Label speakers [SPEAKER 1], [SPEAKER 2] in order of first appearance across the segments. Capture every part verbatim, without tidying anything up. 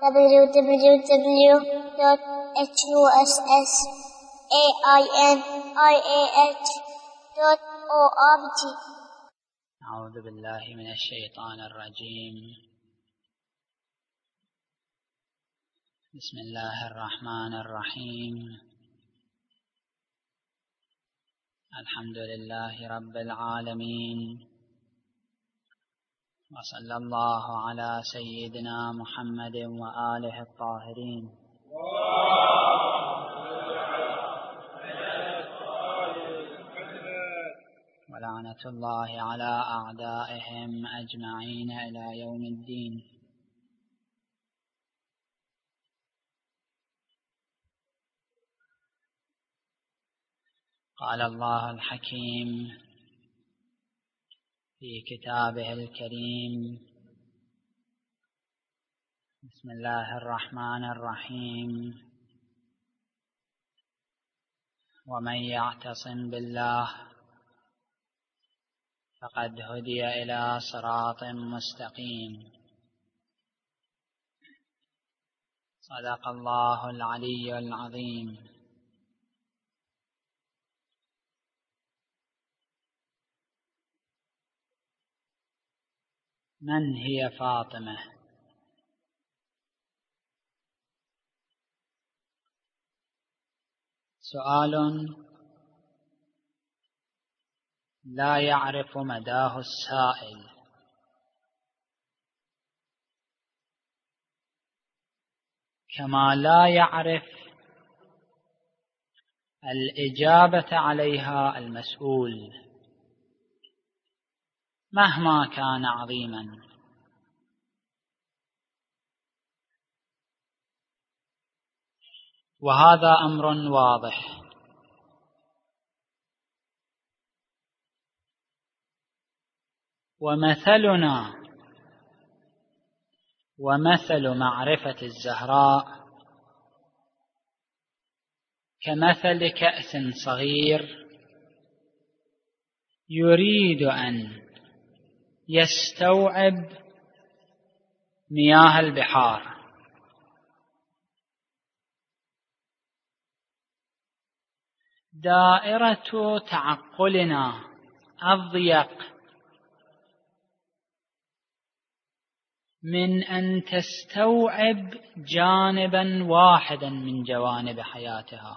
[SPEAKER 1] w w w dot huss ainih dot org.
[SPEAKER 2] أعوذ بالله من الشيطان الرجيم. بسم الله الرحمن الرحيم. الحمد لله رب العالمين، وصلى الله على سيدنا محمد وآله الطاهرين، ولعنة الله على أعدائهم أجمعين إلى يوم الدين. قال الله الحكيم في كتابه الكريم: بسم الله الرحمن الرحيم. ومن يعتصم بالله فقد هدي إلى صراط مستقيم. صدق الله العلي العظيم. من هي فاطمة؟ سؤال لا يعرف مداه السائل، كما لا يعرف الإجابة عليها المسؤول مهما كان عظيما. وهذا أمر واضح. ومثلنا ومثل معرفة الزهراء كمثل كأس صغير يريد أن يستوعب مياه البحار، دائرة تعقلنا الضيق من أن تستوعب جانبا واحدا من جوانب حياتها،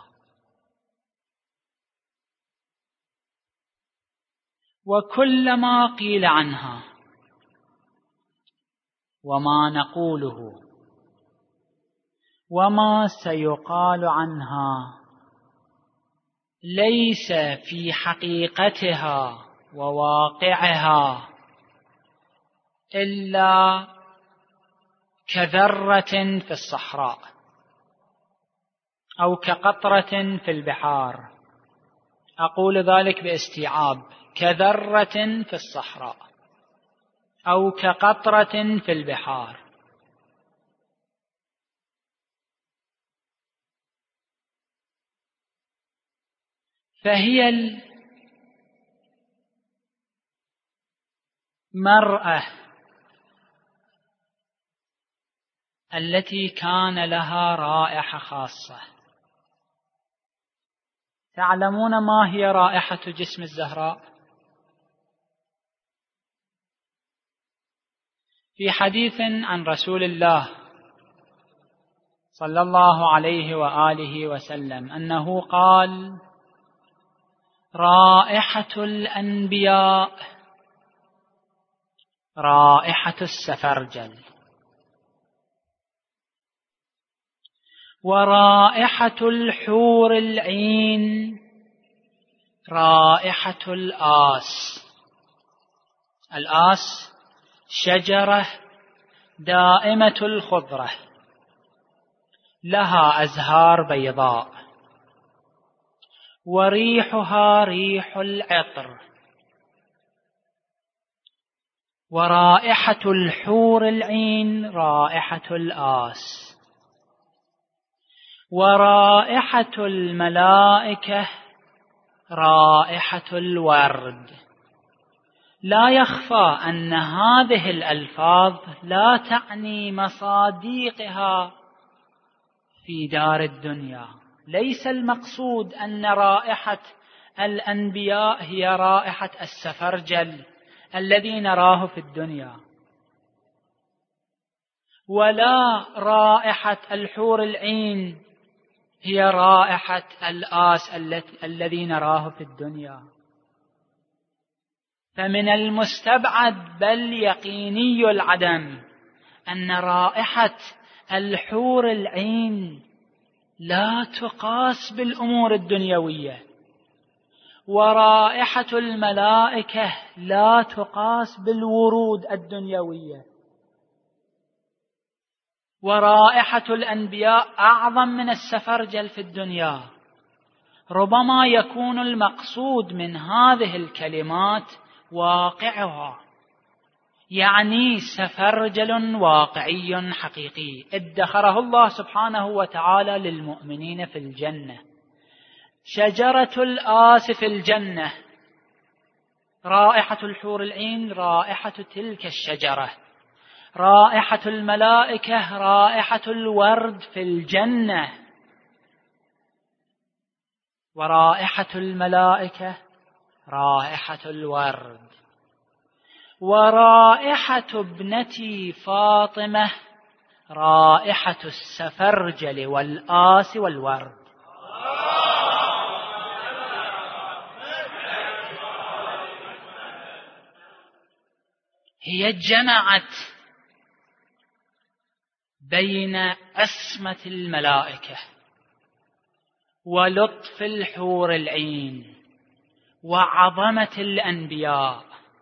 [SPEAKER 2] وكل ما قيل عنها وما نقوله وما سيقال عنها ليس في حقيقتها وواقعها إلا كذرة في الصحراء أو كقطرة في البحار. أقول ذلك باستيعاب: كذرة في الصحراء أو كقطرة في البحار. فهي المرأة التي كان لها رائحة خاصة. تعلمون ما هي رائحة جسم الزهراء؟ في حديث عن رسول الله صلى الله عليه وآله وسلم أنه قال: رائحة الأنبياء رائحة السفرجل، ورائحة الحور العين رائحة الآس. الآس شجرة دائمة الخضرة لها أزهار بيضاء، وريحها ريح العطر. ورائحة الحور العين رائحة الآس. ورائحة الملائكة رائحة الورد، لا يخفى أن هذه الألفاظ لا تعني مصاديقها في دار الدنيا. ليس المقصود أن رائحة الأنبياء هي رائحة السفرجل الذي نراه في الدنيا، ولا رائحة الحور العين هي رائحة الآس الذي نراه في الدنيا. فمن المستبعد بل يقيني العدم أن رائحة الحور العين لا تقاس بالأمور الدنيوية، ورائحة الملائكة لا تقاس بالورود الدنيوية، ورائحة الأنبياء أعظم من السفرجل في الدنيا. ربما يكون المقصود من هذه الكلمات واقعها، يعني سفرجل واقعي حقيقي ادخره الله سبحانه وتعالى للمؤمنين في الجنة. شجرة الآس في الجنة، رائحة الحور العين رائحة تلك الشجرة. رائحة الملائكة رائحة الورد في الجنة، ورائحة الملائكة رائحة الورد. ورائحة ابنتي فاطمة رائحة السفرجل والآس والورد. هي جمعت بين أسمة الملائكة ولطف الحور العين وعظمة الأنبياء.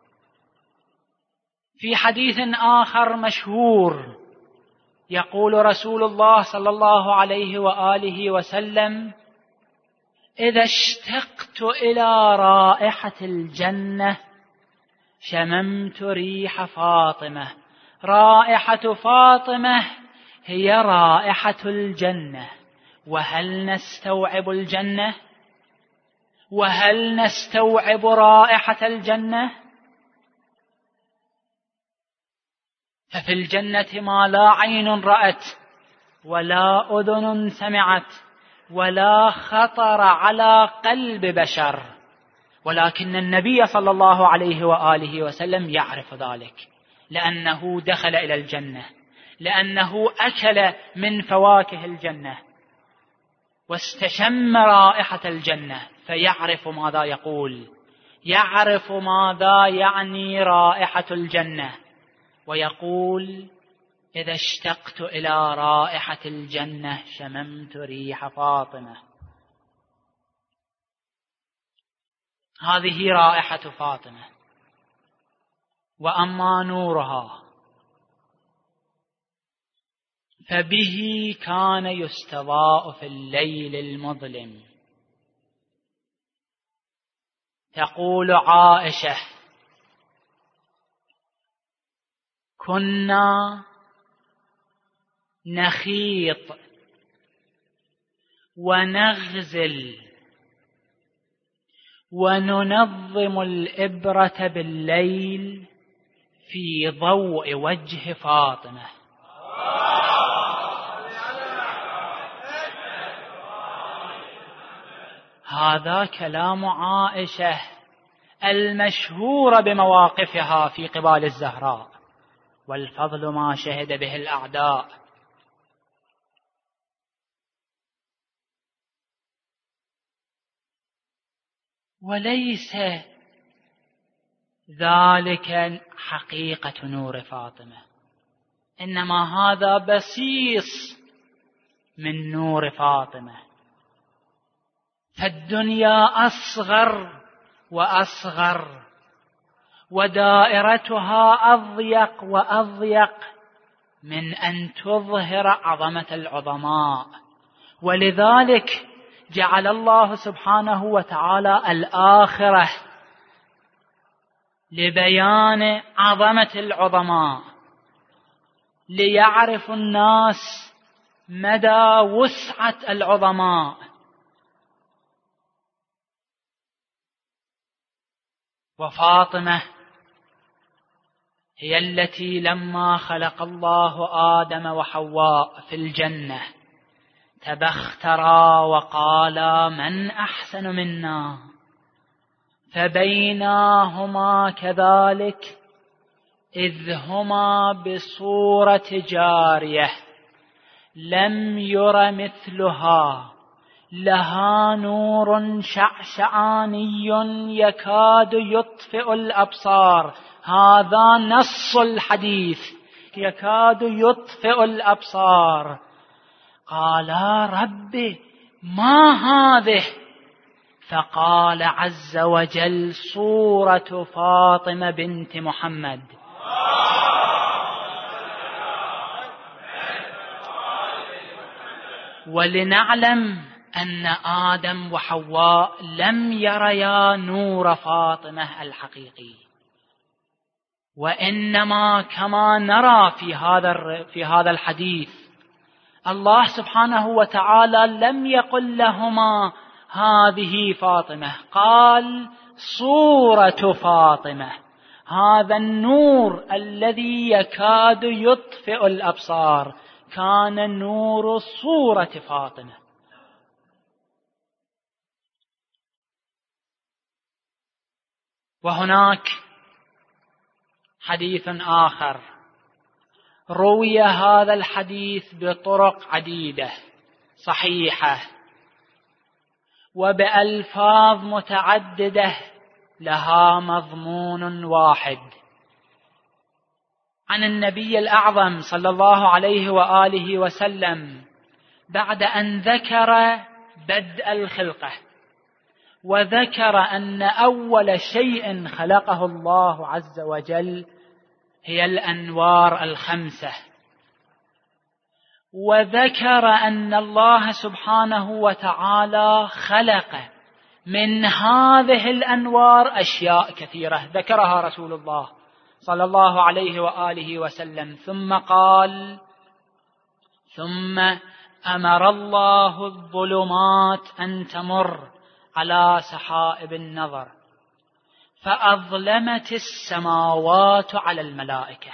[SPEAKER 2] في حديث آخر مشهور يقول رسول الله صلى الله عليه وآله وسلم: إذا اشتقت إلى رائحة الجنة شممت ريح فاطمة. رائحة فاطمة هي رائحة الجنة. وهل نستوعب الجنة؟ وهل نستوعب رائحة الجنة؟ ففي الجنة ما لا عين رأت ولا أذن سمعت ولا خطر على قلب بشر، ولكن النبي صلى الله عليه وآله وسلم يعرف ذلك، لأنه دخل إلى الجنة، لأنه أكل من فواكه الجنة واستشم رائحة الجنة، فيعرف ماذا يقول، يعرف ماذا يعني رائحة الجنة، ويقول: إذا اشتقت إلى رائحة الجنة شممت ريح فاطمة. هذه رائحة فاطمة. وأما نورها فبه كان يستضاء في الليل المظلم. تقول عائشة: كنا نخيط ونغزل وننظم الإبرة بالليل في ضوء وجه فاطمة. هذا كلام عائشة المشهورة بمواقفها في قبال الزهراء، والفضل ما شهد به الأعداء. وليس ذلك حقيقة نور فاطمة، إنما هذا بسيط من نور فاطمة. فالدنيا أصغر وأصغر، ودائرتها أضيق وأضيق من أن تظهر عظمة العظماء. ولذلك جعل الله سبحانه وتعالى الآخرة لبيان عظمة العظماء، ليعرف الناس مدى وسعة العظماء. وفاطمة هي التي لما خلق الله آدم وحواء في الجنة تبخترا وقالا من أحسن منا، فبينهما كذلك إذ هما بصورة جارية لم ير مثلها لها نور شعشعاني يكاد يطفئ الأبصار. هذا نص الحديث، يكاد يطفئ الأبصار. قالا ربي ما هذه؟ فقال عز وجل صورة فاطمة بنت محمد. ولنعلم أن آدم وحواء لم يريا نور فاطمة الحقيقي، وإنما كما نرى في هذا في هذا الحديث الله سبحانه وتعالى لم يقل لهما هذه فاطمة، قال صورة فاطمة. هذا النور الذي يكاد يطفئ الأبصار كان نور صورة فاطمة. وهناك حديث آخر روي هذا الحديث بطرق عديدة صحيحة وبألفاظ متعددة لها مضمون واحد عن النبي الأعظم صلى الله عليه وآله وسلم بعد أن ذكر بدء الخلقة وذكر أن أول شيء خلقه الله عز وجل هي الأنوار الخمسة، وذكر أن الله سبحانه وتعالى خلق من هذه الأنوار أشياء كثيرة ذكرها رسول الله صلى الله عليه وآله وسلم، ثم قال ثم أمر الله الظلمات أن تمر على سحائب النظر فأظلمت السماوات على الملائكة،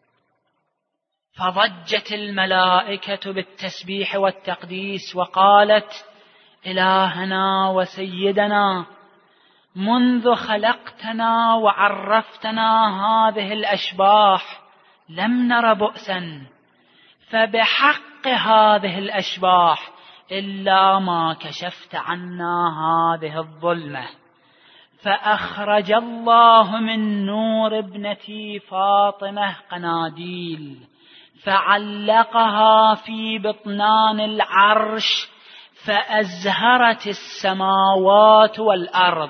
[SPEAKER 2] فضجت الملائكة بالتسبيح والتقديس وقالت إلهنا وسيدنا منذ خلقتنا وعرفتنا هذه الأشباح لم نر بؤسا، فبحق هذه الأشباح إلا ما كشفت عنا هذه الظلمة. فأخرج الله من نور ابنتي فاطمة قناديل فعلقها في بطنان العرش فأزهرت السماوات والأرض.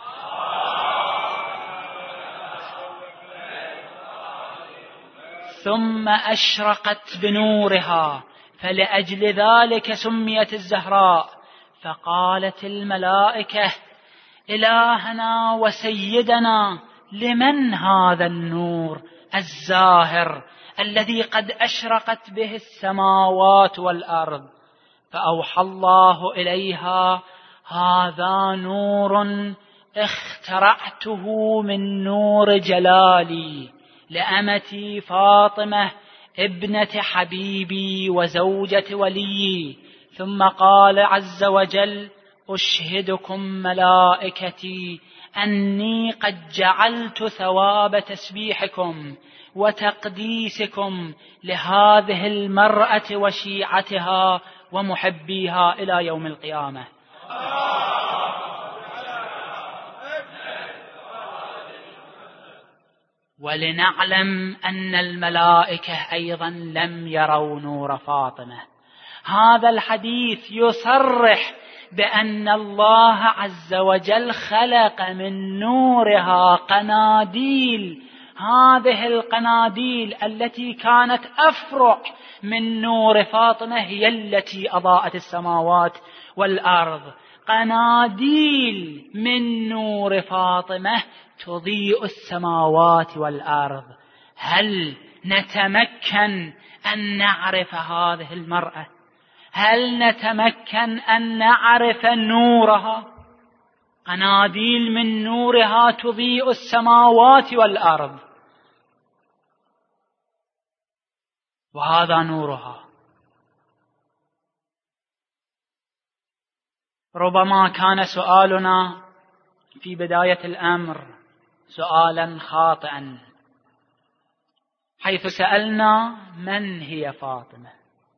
[SPEAKER 2] ثم أشرقت بنورها فلأجل ذلك سميت الزهراء. فقالت الملائكة إلهنا وسيدنا لمن هذا النور الزاهر الذي قد أشرقت به السماوات والأرض؟ فأوحى الله إليها هذا نور اخترعته من نور جلالي لأمتي فاطمة ابنة حبيبي وزوجة وليي. ثم قال عز وجل أشهدكم ملائكتي أني قد جعلت ثواب تسبيحكم وتقديسكم لهذه المرأة وشيعتها ومحبيها إلى يوم القيامة. ولنعلم أن الملائكة أيضا لم يروا نور فاطمة. هذا الحديث يصرح بأن الله عز وجل خلق من نورها قناديل، هذه القناديل التي كانت أفرع من نور فاطمة هي التي أضاءت السماوات والأرض. قناديل من نور فاطمة تضيء السماوات والأرض. هل نتمكن أن نعرف هذه المرأة؟ هل نتمكن أن نعرف نورها؟ قناديل من نورها تضيء السماوات والأرض. وهذا نورها. ربما كان سؤالنا في بداية الأمر سؤالا خاطئا، حيث سألنا من هي فاطمة.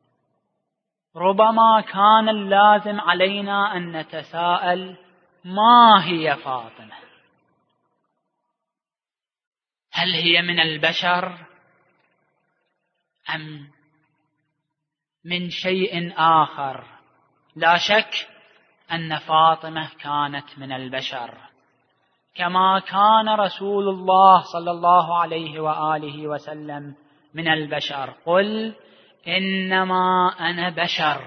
[SPEAKER 2] ربما كان اللازم علينا أن نتساءل ما هي فاطمة؟ هل هي من البشر أم من شيء آخر؟ لا شك أن فاطمة كانت من البشر، كما كان رسول الله صلى الله عليه وآله وسلم من البشر. قل إنما أنا بشر.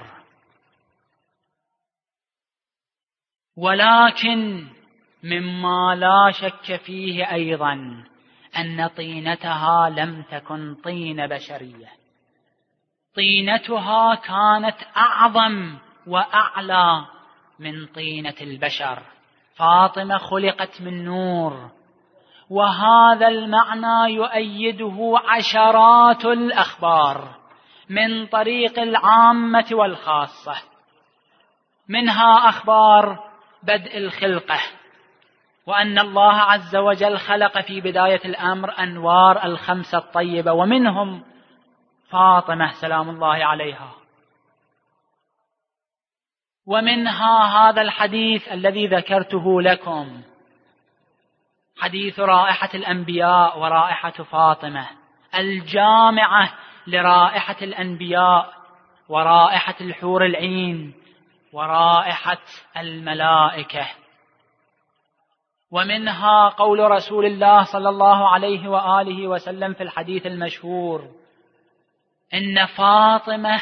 [SPEAKER 2] ولكن مما لا شك فيه أيضا أن طينتها لم تكن طين بشرية، طينتها كانت أعظم وأعلى من طينة البشر. فاطمة خلقت من نور، وهذا المعنى يؤيده عشرات الأخبار من طريق العامة والخاصة. منها أخبار بدء الخلقة، وأن الله عز وجل خلق في بداية الأمر أنوار الخمسة الطيبة، ومنهم فاطمة سلام الله عليها. ومنها هذا الحديث الذي ذكرته لكم، حديث رائحة الأنبياء ورائحة فاطمة، الجامعة لرائحة الأنبياء ورائحة الحور العين ورائحة الملائكة. ومنها قول رسول الله صلى الله عليه وآله وسلم في الحديث المشهور: إن فاطمة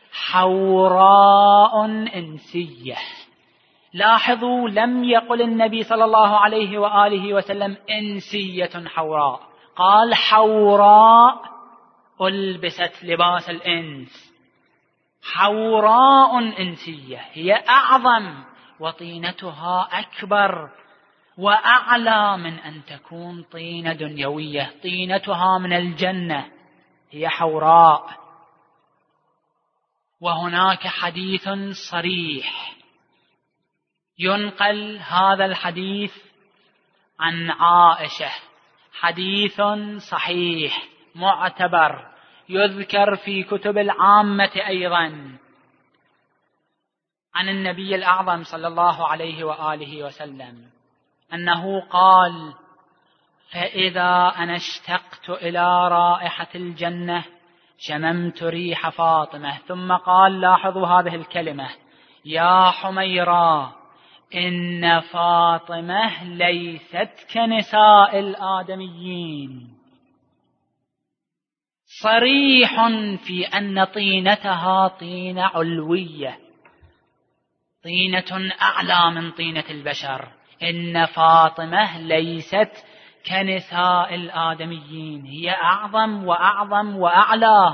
[SPEAKER 2] حوراء إنسية. لاحظوا، لم يقل النبي صلى الله عليه وآله وسلم إنسية حوراء، قال حوراء ألبست لباس الإنس. حوراء إنسية هي أعظم وطينتها أكبر وأعلى من أن تكون طينة دنيوية. طينتها من الجنة، هي حوراء. وهناك حديث صريح ينقل هذا الحديث عن عائشة، حديث صحيح معتبر يذكر في كتب العامة أيضا، عن النبي الأعظم صلى الله عليه وآله وسلم أنه قال: فإذا أنا اشتقت إلى رائحة الجنة شممت ريح فاطمة. ثم قال، لاحظوا هذه الكلمة: يا حميرة إن فاطمة ليست كنساء الآدميين. صريح في أن طينتها طينة علوية، طينة أعلى من طينة البشر. إن فاطمة ليست كنساء الآدميين، هي أعظم وأعظم وأعلى.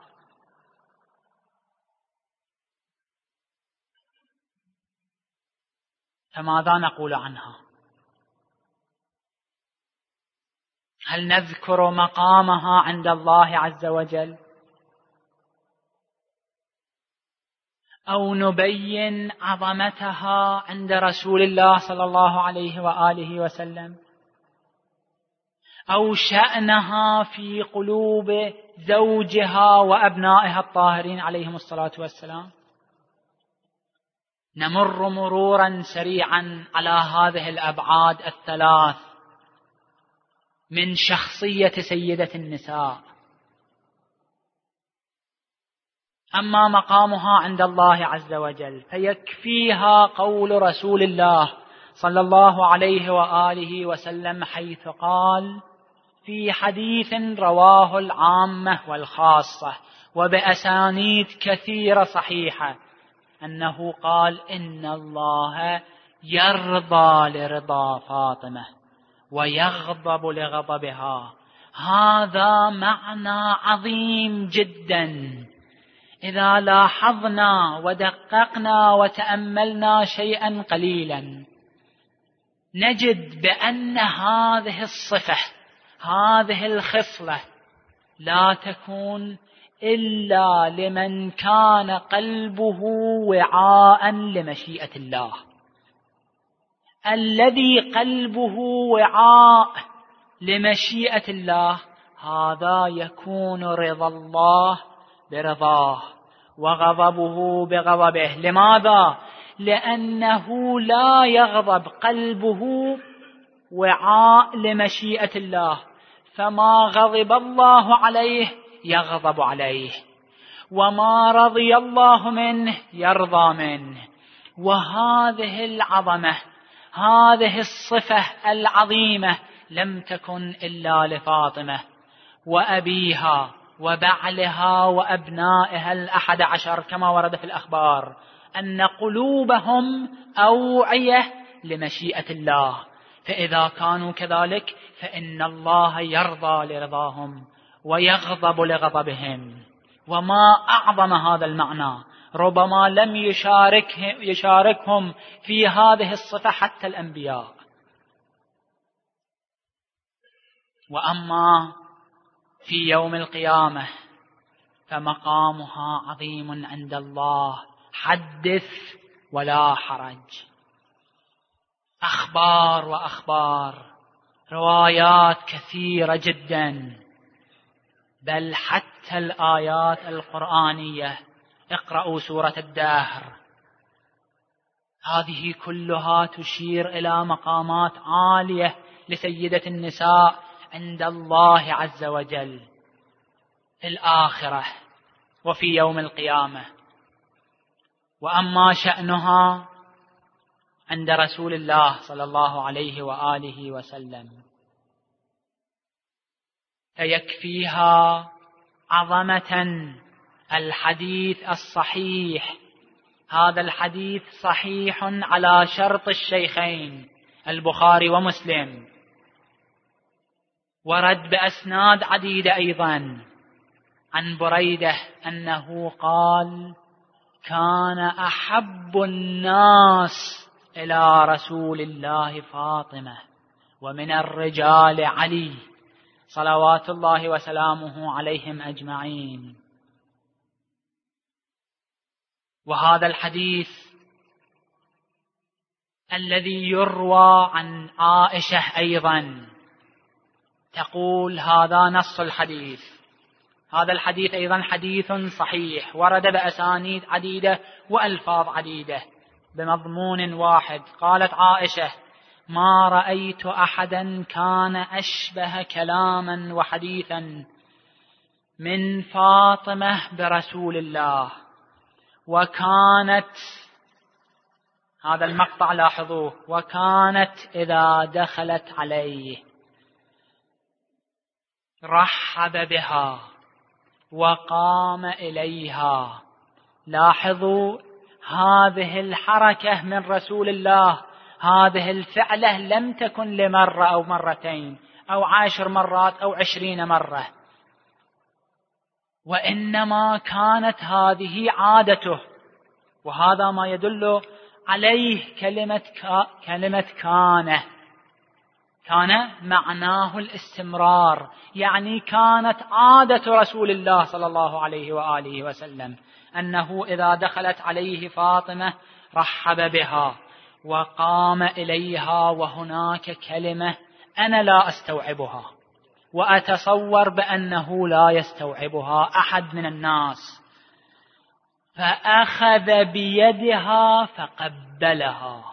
[SPEAKER 2] فماذا نقول عنها؟ هل نذكر مقامها عند الله عز وجل، أو نبين عظمتها عند رسول الله صلى الله عليه وآله وسلم، أو شأنها في قلوب زوجها وأبنائها الطاهرين عليهم الصلاة والسلام؟ نمر مرورا سريعا على هذه الأبعاد الثلاث من شخصية سيدة النساء. أما مقامها عند الله عز وجل فيكفيها قول رسول الله صلى الله عليه وآله وسلم، حيث قال في حديث رواه العامة والخاصة وبأسانيد كثيرة صحيحة، أنه قال: إن الله يرضى لرضا فاطمة ويغضب لغضبها. هذا معنى عظيم جدا. إذا لاحظنا ودققنا وتأملنا شيئا قليلا نجد بأن هذه الصفة، هذه الخصلة لا تكون إلا لمن كان قلبه وعاء لمشيئة الله. الذي قلبه وعاء لمشيئة الله هذا يكون رضا الله برضاه وغضبه بغضبه. لماذا؟ لأنه لا يغضب، قلبه وعاء لمشيئة الله، فما غضب الله عليه يغضب عليه، وما رضي الله منه يرضى منه. وهذه العظمة، هذه الصفة العظيمة لم تكن إلا لفاطمة وأبيها وبعلها وأبنائها الأحد عشر، كما ورد في الأخبار أن قلوبهم أوعية لمشيئة الله. فإذا كانوا كذلك فإن الله يرضى لرضاهم ويغضب لغضبهم. وما أعظم هذا المعنى، ربما لم يشارك يشاركهم في هذه الصفة حتى الأنبياء. وأما في يوم القيامة فمقامها عظيم عند الله، حدث ولا حرج. أخبار وأخبار، روايات كثيرة جدا، بل حتى الآيات القرآنية. اقرأوا سورة الدهر، هذه كلها تشير إلى مقامات عالية لسيدة النساء عند الله عز وجل في الآخرة وفي يوم القيامة. وأما شأنها عند رسول الله صلى الله عليه وآله وسلم فيكفيها عظمة الحديث الصحيح. هذا الحديث صحيح على شرط الشيخين البخاري ومسلم، ورد بأسناد عديدة أيضا عن بريدة أنه قال: كان أحب الناس إلى رسول الله فاطمة، ومن الرجال علي صلوات الله وسلامه عليهم أجمعين. وهذا الحديث الذي يروى عن عائشة أيضا تقول هذا نص الحديث. هذا الحديث أيضا حديث صحيح، ورد بأسانيد عديدة وألفاظ عديدة بمضمون واحد. قالت عائشة: ما رأيت أحدا كان أشبه كلاما وحديثا من فاطمة برسول الله. وكانت، هذا المقطع لاحظوه، وكانت إذا دخلت عليه رحب بها وقام إليها. لاحظوا هذه الحركة من رسول الله، هذه الفعلة لم تكن لمرة أو مرتين أو عشر مرات أو عشرين مرة، وإنما كانت هذه عادته. وهذا ما يدل عليه كلمة كا كلمة كان. كان معناه الاستمرار، يعني كانت عادة رسول الله صلى الله عليه وآله وسلم أنه إذا دخلت عليه فاطمة رحب بها وقام إليها. وهناك كلمة أنا لا أستوعبها، وأتصور بأنه لا يستوعبها أحد من الناس. فأخذ بيدها فقبلها.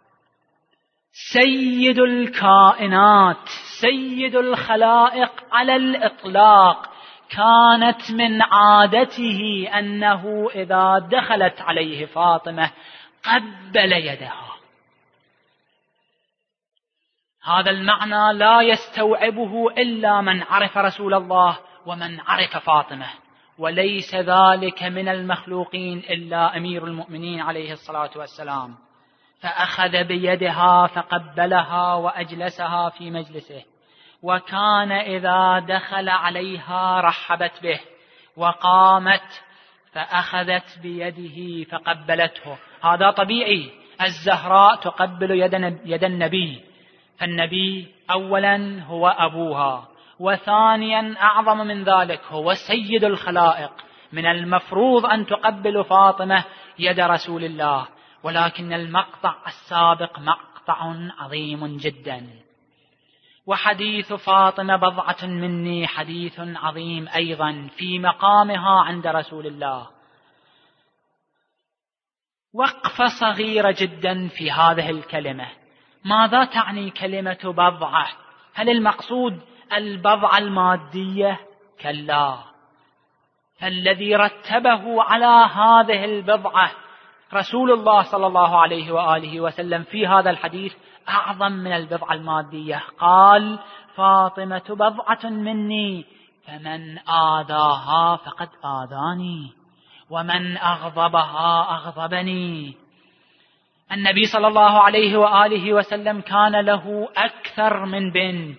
[SPEAKER 2] سيد الكائنات، سيد الخلائق على الإطلاق، كانت من عادته أنه إذا دخلت عليه فاطمة قبل يدها. هذا المعنى لا يستوعبه إلا من عرف رسول الله ومن عرف فاطمة، وليس ذلك من المخلوقين إلا أمير المؤمنين عليه الصلاة والسلام. فأخذ بيدها فقبلها وأجلسها في مجلسه. وكان إذا دخل عليها رحبت به، وقامت فأخذت بيده فقبلته. هذا طبيعي، الزهراء تقبل يد النبي، فالنبي أولا هو أبوها، وثانيا أعظم من ذلك هو سيد الخلائق، من المفروض أن تقبل فاطمة يد رسول الله، ولكن المقطع السابق مقطع عظيم جدا. وحديث فاطمة بضعة مني حديث عظيم أيضا في مقامها عند رسول الله. وقفة صغيرة جدا في هذه الكلمة. ماذا تعني كلمة بضعة؟ هل المقصود البضعة المادية؟ كلا، فالذي رتبه على هذه البضعة رسول الله صلى الله عليه وآله وسلم في هذا الحديث أعظم من البضعة المادية. قال: فاطمة بضعة مني، فمن آذاها فقد آذاني، ومن أغضبها أغضبني. النبي صلى الله عليه وآله وسلم كان له أكثر من بنت،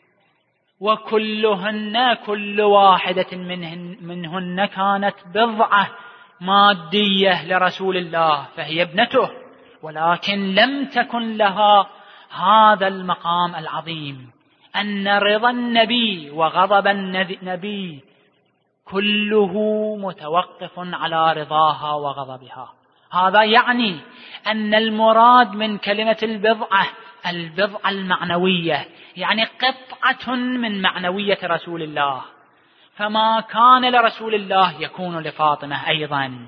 [SPEAKER 2] وكلهن كل واحدة منهن, منهن كانت بضعة مادية لرسول الله، فهي ابنته، ولكن لم تكن لها هذا المقام العظيم، أن رضا النبي وغضب النبي كله متوقف على رضاها وغضبها. هذا يعني أن المراد من كلمة البضعة البضعة المعنوية، يعني قطعة من معنوية رسول الله، فما كان لرسول الله يكون لفاطمة أيضا.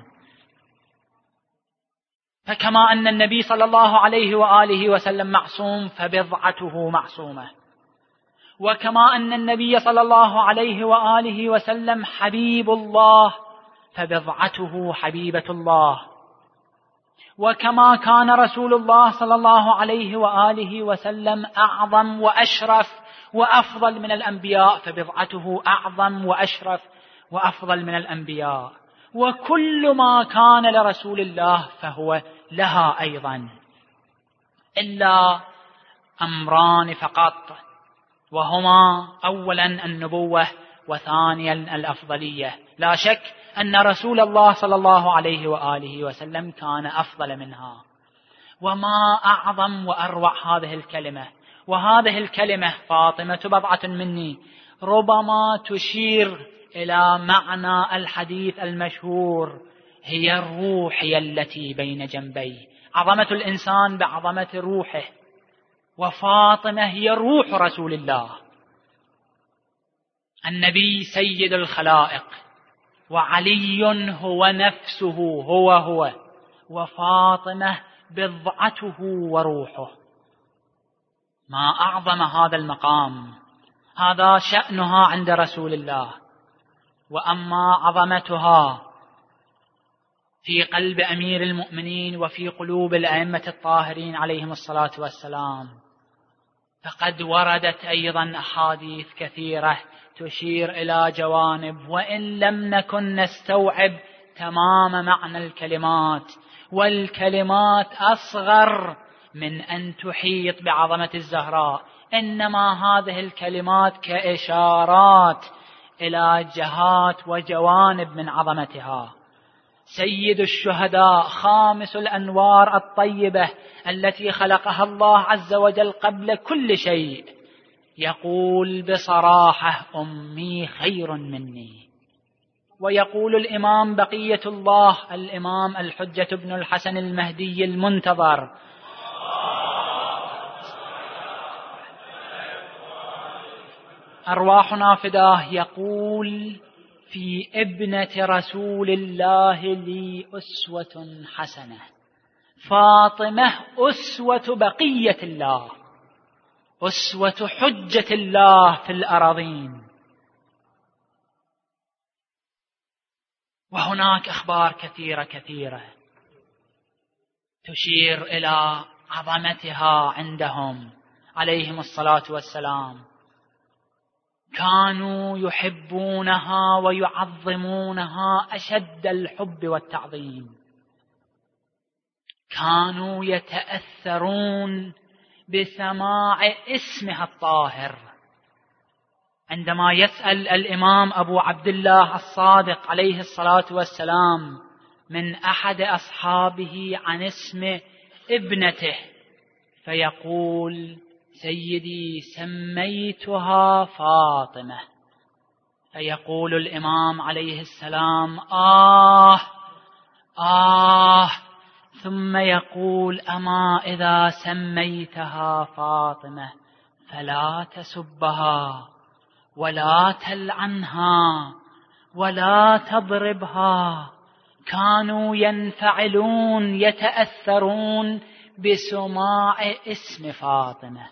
[SPEAKER 2] فكما أن النبي صلى الله عليه وآله وسلم معصوم فبضعته معصومة، وكما أن النبي صلى الله عليه وآله وسلم حبيب الله فبضعته حبيبة الله، وكما كان رسول الله صلى الله عليه وآله وسلم أعظم وأشرف وأفضل من الأنبياء فبضعته أعظم وأشرف وأفضل من الأنبياء، وكل ما كان لرسول الله فهو لها أيضا، إلا أمران فقط، وهما أولا النبوة وثانيا الأفضلية. لا شك أن رسول الله صلى الله عليه وآله وسلم كان أفضل منها. وما أعظم وأروع هذه الكلمة، وهذه الكلمة فاطمة بضعة مني ربما تشير إلى معنى الحديث المشهور: هي الروح التي بين جنبي. عظمة الإنسان بعظمة روحه، وفاطمة هي روح رسول الله. النبي سيد الخلائق، وعلي هو نفسه هو هو، وفاطمة بضعته وروحه. ما أعظم هذا المقام، هذا شأنها عند رسول الله. وأما عظمتها في قلب أمير المؤمنين وفي قلوب الأئمة الطاهرين عليهم الصلاة والسلام، فقد وردت أيضا أحاديث كثيرة تشير إلى جوانب، وإن لم نكن نستوعب تمام معنى الكلمات، والكلمات أصغر من أن تحيط بعظمة الزهراء، إنما هذه الكلمات كإشارات إلى جهات وجوانب من عظمتها. سيد الشهداء، خامس الأنوار الطيبة التي خلقها الله عز وجل قبل كل شيء، يقول بصراحة: أمي خير مني. ويقول الإمام بقية الله الإمام الحجة بن الحسن المهدي المنتظر: أرواحنا فداه، يقول في ابنة رسول الله لي أسوة حسنة. فاطمة أسوة بقية الله، أسوة حجة الله في الأراضين. وهناك أخبار كثيرة كثيرة تشير إلى عظمتها عندهم عليهم الصلاة والسلام. كانوا يحبونها ويعظمونها أشد الحب والتعظيم. كانوا يتأثرون بسماع اسمها الطاهر. عندما يسأل الإمام أبو عبد الله الصادق عليه الصلاة والسلام من أحد أصحابه عن اسم ابنته، فيقول: سيدي سميتها فاطمة. فيقول الإمام عليه السلام: آه آه، ثم يقول: أما إذا سميتها فاطمة فلا تسبها ولا تلعنها ولا تضربها، كانوا ينفعلون يتأثرون بسماع اسم فاطمة،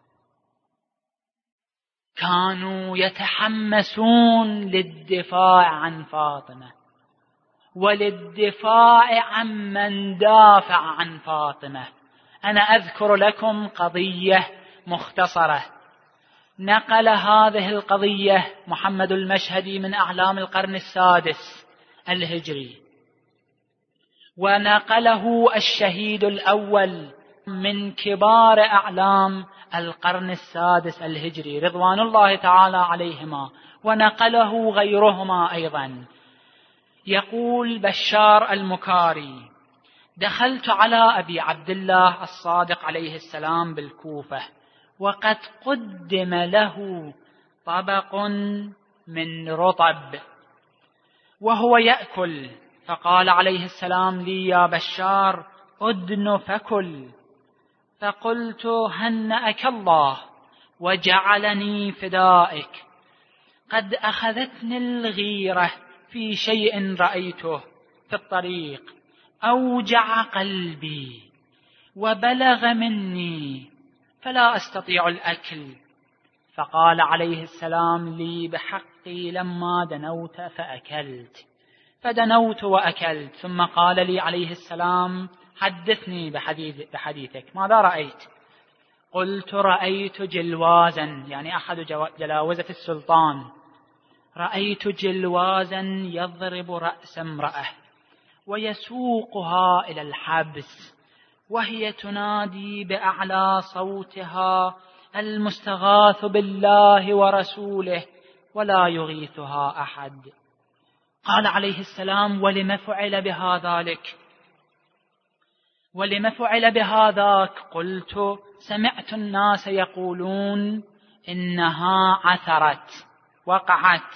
[SPEAKER 2] كانوا يتحمسون للدفاع عن فاطمة وللدفاع عن من دافع عن فاطمة. أنا أذكر لكم قضية مختصرة نقل هذه القضية محمد المشهدي من أعلام القرن السادس الهجري، ونقله الشهيد الأول من كبار أعلام القرن السادس الهجري رضوان الله تعالى عليهما، ونقله غيرهما أيضا. يقول بشار المكاري: دخلت على أبي عبد الله الصادق عليه السلام بالكوفة، وقد قدم له طبق من رطب وهو يأكل، فقال عليه السلام لي: يا بشار أدن فكل. فقلت: هنأك الله وجعلني فدائك، قد أخذتني الغيرة في شيء رأيته في الطريق أوجع قلبي وبلغ مني فلا أستطيع الأكل. فقال عليه السلام لي بحقي لما دنوت فأكلت، فدنوت وأكلت. ثم قال لي عليه السلام: حدثني بحديث بحديثك، ماذا رأيت؟ قلت: رأيت جلوازا، يعني أحد جلاوزة السلطان، رأيت جلوازا يضرب رأس امرأة ويسوقها إلى الحبس، وهي تنادي بأعلى صوتها: المستغاث بالله ورسوله، ولا يغيثها أحد. قال عليه السلام: ولم فعل بهذاك؟ ولم فعل بهذاك؟ قلت: سمعت الناس يقولون إنها عثرت، وقعت،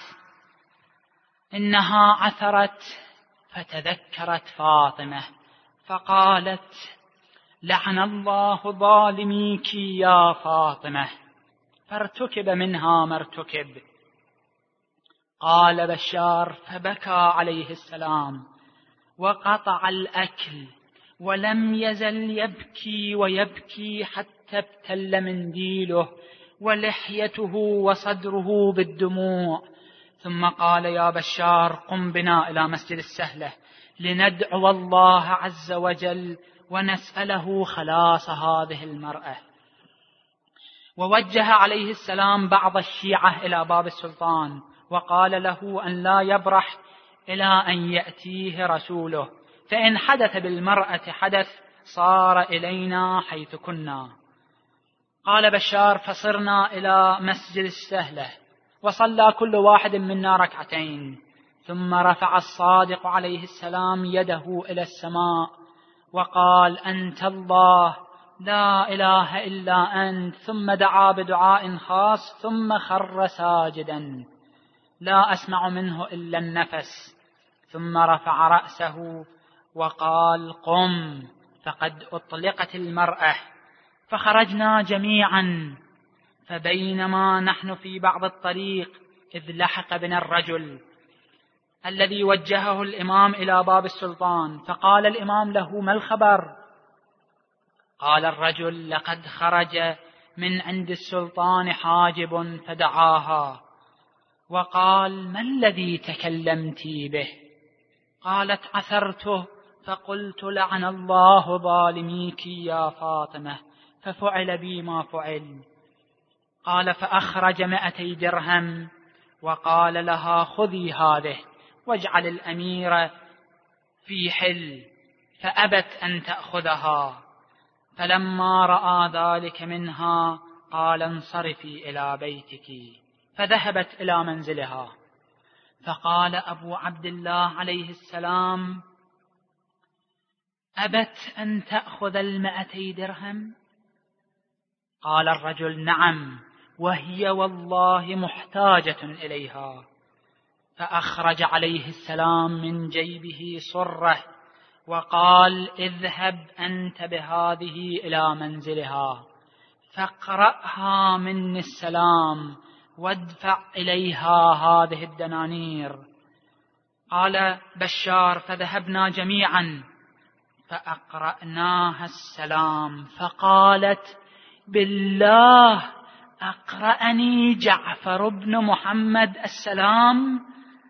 [SPEAKER 2] إنها عثرت. فتذكرت فاطمة فقالت: لعن الله ظالميك يا فاطمة، فارتكب منها ما ارتكب. قال بشار: فبكى عليه السلام وقطع الأكل، ولم يزل يبكي ويبكي حتى ابتل منديله ولحيته وصدره بالدموع. ثم قال: يا بشار قم بنا إلى مسجد السهلة لندعو الله عز وجل ونسأله خلاص هذه المرأة. ووجه عليه السلام بعض الشيعة إلى باب السلطان، وقال له أن لا يبرح إلى أن يأتيه رسوله، فإن حدث بالمرأة حدث صار إلينا حيث كنا. قال بشار: فصرنا إلى مسجد السهلة، وصلى كل واحد منا ركعتين، ثم رفع الصادق عليه السلام يده إلى السماء وقال: أنت الله لا إله إلا أنت، ثم دعا بدعاء خاص، ثم خر ساجدا لا أسمع منه إلا النفس، ثم رفع رأسه وقال: قم، فقد أطلقت المرأة. فخرجنا جميعا، فبينما نحن في بعض الطريق إذ لحق بنا الرجل الذي وجهه الإمام إلى باب السلطان، فقال الإمام له: ما الخبر؟ قال الرجل: لقد خرج من عند السلطان حاجب فدعاها وقال: ما الذي تكلمت به؟ قالت: عثرته فقلت: لعن الله ظالميك يا فاطمة، ففعل بي ما فعل. قال: فأخرج مائتي درهم وقال لها: خذي هذه واجعل الأمير في حل، فأبت أن تأخذها. فلما رأى ذلك منها قال: انصرفي إلى بيتك، فذهبت إلى منزلها. فقال أبو عبد الله عليه السلام: أبت أن تأخذ المائتي درهم؟ قال الرجل: نعم، وهي والله محتاجة إليها. فأخرج عليه السلام من جيبه صرة وقال: اذهب أنت بهذه إلى منزلها فاقرأها مني السلام وادفع إليها هذه الدنانير. قال بشار: فذهبنا جميعا فأقرأناها السلام، فقالت: بالله أقرأني جعفر بن محمد السلام؟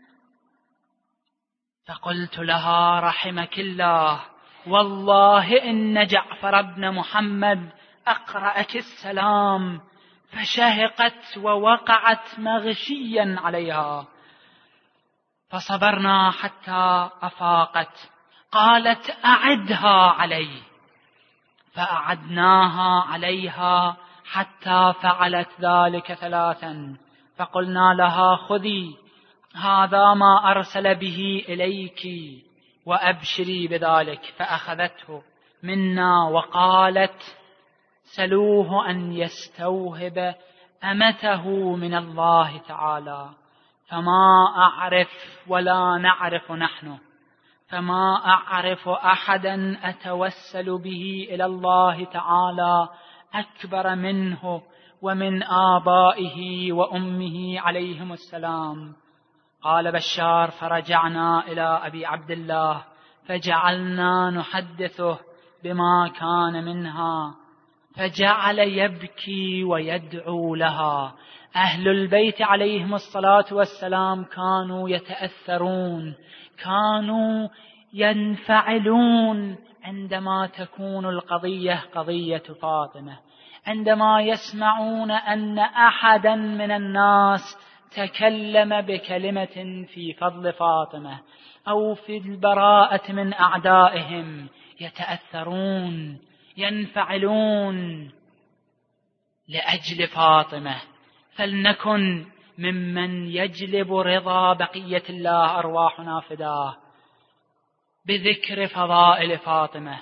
[SPEAKER 2] فقلت لها: رحمك الله، والله إن جعفر بن محمد أقرأك السلام. فشهقت ووقعت مغشيا عليها، فصبرنا حتى أفاقت. قالت: أعدها علي، فأعدناها عليها حتى فعلت ذلك ثلاثا. فقلنا لها: خذي هذا ما أرسل به إليك وأبشري بذلك. فأخذته منا وقالت: سلوه أن يستوهب أمته من الله تعالى، فما أعرف ولا نعرف نحن، فما أعرف أحدا أتوسل به إلى الله تعالى أكبر منه ومن آبائه وأمه عليهم السلام. قال بشار: فرجعنا إلى أبي عبد الله فجعلنا نحدثه بما كان منها، فجعل يبكي ويدعو لها. أهل البيت عليهم الصلاة والسلام كانوا يتأثرون، كانوا ينفعلون عندما تكون القضية قضية فاطمة، عندما يسمعون أن أحدا من الناس تكلم بكلمة في فضل فاطمة أو في البراءة من أعدائهم، يتأثرون ينفعلون لأجل فاطمة. فلنكن ممن يجلب رضا بقية الله أرواحنا فداه بذكر فضائل فاطمة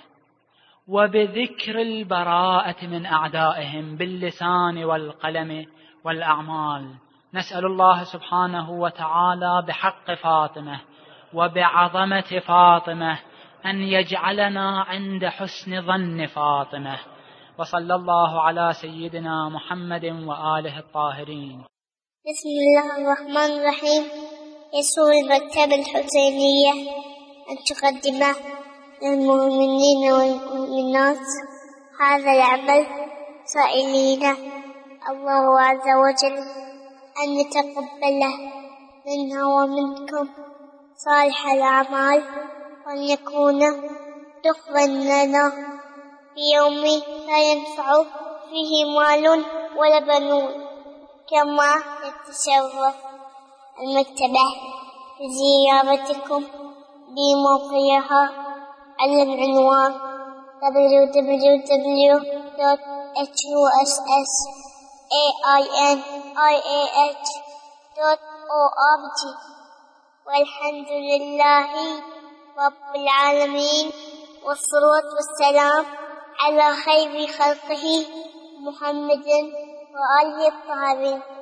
[SPEAKER 2] وبذكر البراءة من أعدائهم باللسان والقلم والأعمال. نسأل الله سبحانه وتعالى بحق فاطمة وبعظمة فاطمة أن يجعلنا عند حسن ظن فاطمة. وصلى الله على سيدنا محمد وآله الطاهرين.
[SPEAKER 1] بسم الله الرحمن الرحيم. يسر المكتبة الحسينية أن تقدم للمؤمنين والمؤمنات هذا العمل، سائلين الله عز وجل أن يتقبله منا ومنكم صالح الأعمال، وأن يكون دخلا لنا في يوم لا ينفع فيه مال ولا بنون. كما تتشرف المكتبة بزيارتكم بموقعها على العنوان دبليو دبليو دبليو دوت إتش يو إس إس إيه آي إن آي إيه إتش دوت أو آر جي. والحمد لله رب العالمين، والصلاة والسلام على خير خلقه محمد وآله الطاهرين.